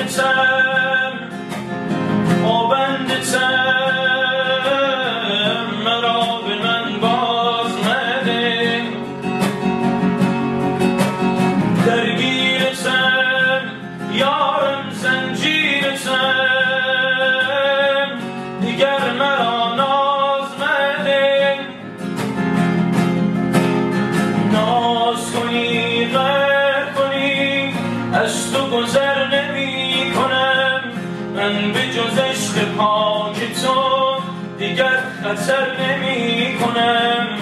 تم مرا به من باز مده درگیرتم یارم زنجیرتم دیگر مرا ناز مده ناز کنی غیر کنی از تو گذر نمی کنم من به جز عشق پاک تو دیگر خطر نمی کنم